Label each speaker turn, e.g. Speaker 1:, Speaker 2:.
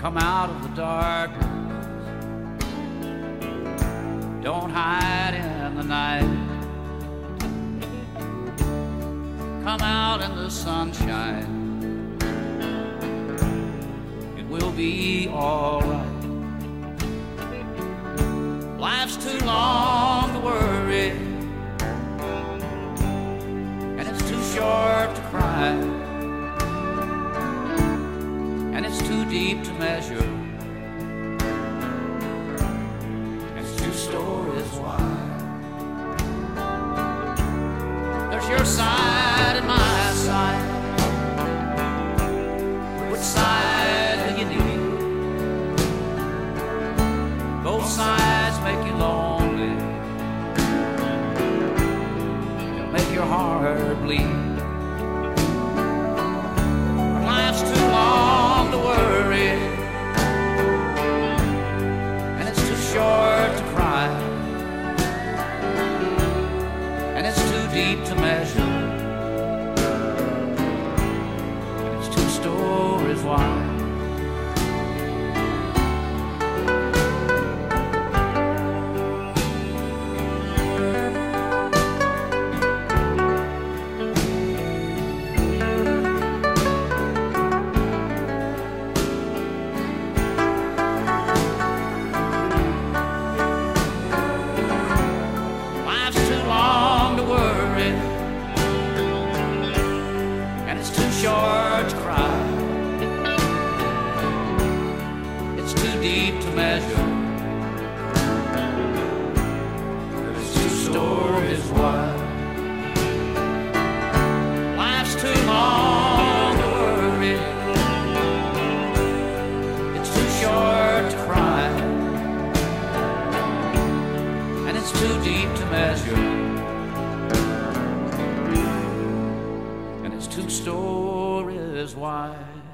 Speaker 1: Come out of the darkness. Don't hide in the night. Come out in the sunshine. It will be all right. Life's too long to worry, and it's too short to cry, and it's too deep to measure, and it's two stories wide. There's your side and my side. Which side do you need? Both sides make you lonely. They'll make your heart bleed. Life's too long to worry, and it's too short to cry, and it's too deep to measure, and it's two stories wide. Short to cry, it's too deep to measure, it's two stories wide. Life's too long to worry, it's too short to cry, and it's too deep to measure, and it's two stories wide.